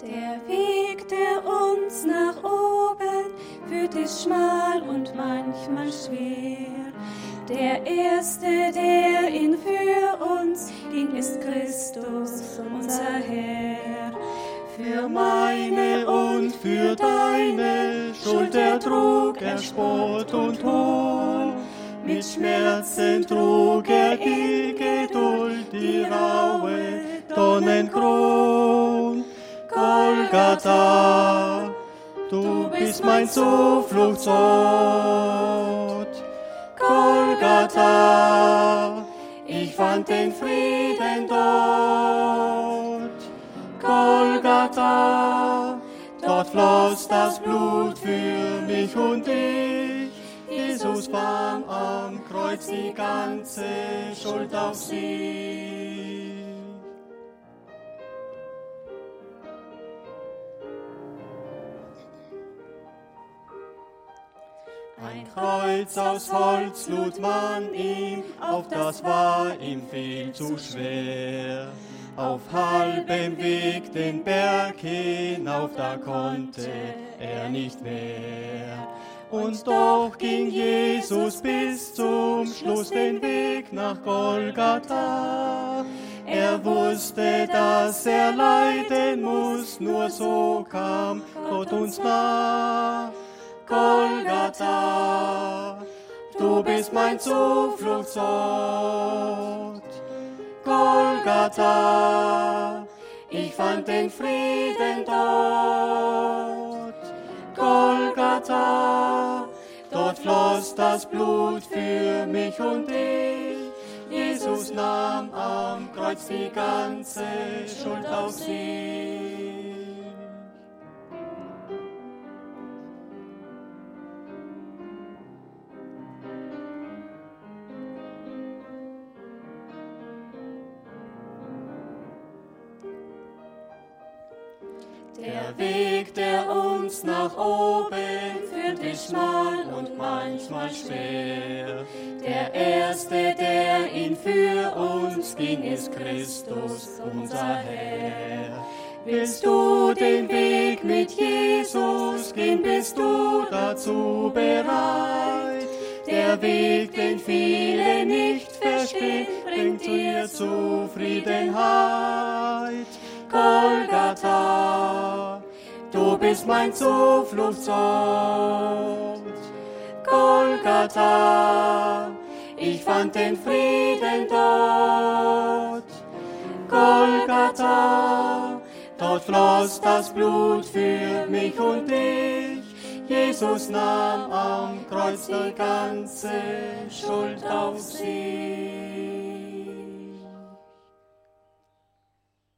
Der Weg, der uns nach oben führt, ist schmal und manchmal schwer. Der Erste, der ihn für uns ging, ist Christus, unser Herr. Für meine und für deine Schuld trug er Spott und Hohn. Mit Schmerzen trug er in Geduld die raue Dornenkron. Golgatha, du bist mein Zufluchtsort. Golgatha, ich fand den Frieden dort. Golgatha, dort floss das Blut für mich und dich. Jesus nahm am Kreuz die ganze Schuld auf sich. Ein Kreuz aus Holz lud man ihm, auf das war ihm viel zu schwer. Auf halbem Weg den Berg hinauf, da konnte er nicht mehr. Und doch ging Jesus bis zum Schluss den Weg nach Golgatha. Er wusste, dass er leiden muss, nur so kam Gott uns nah. Golgatha, du bist mein Zufluchtsort. Golgatha, ich fand den Frieden dort. Golgatha, dort floss das Blut für mich und dich. Jesus nahm am Kreuz die ganze Schuld auf sich. Der Weg, der uns nach oben führt, ist schmal und manchmal schwer. Der Erste, der ihn für uns ging, ist Christus, unser Herr. Willst du den Weg mit Jesus gehen, bist du dazu bereit? Der Weg, den viele nicht verstehen, bringt dir Zufriedenheit. Golgatha, du bist mein Zufluchtsort. Golgatha, ich fand den Frieden dort. Golgatha, dort floss das Blut für mich und dich. Jesus nahm am Kreuz die ganze Schuld auf sich.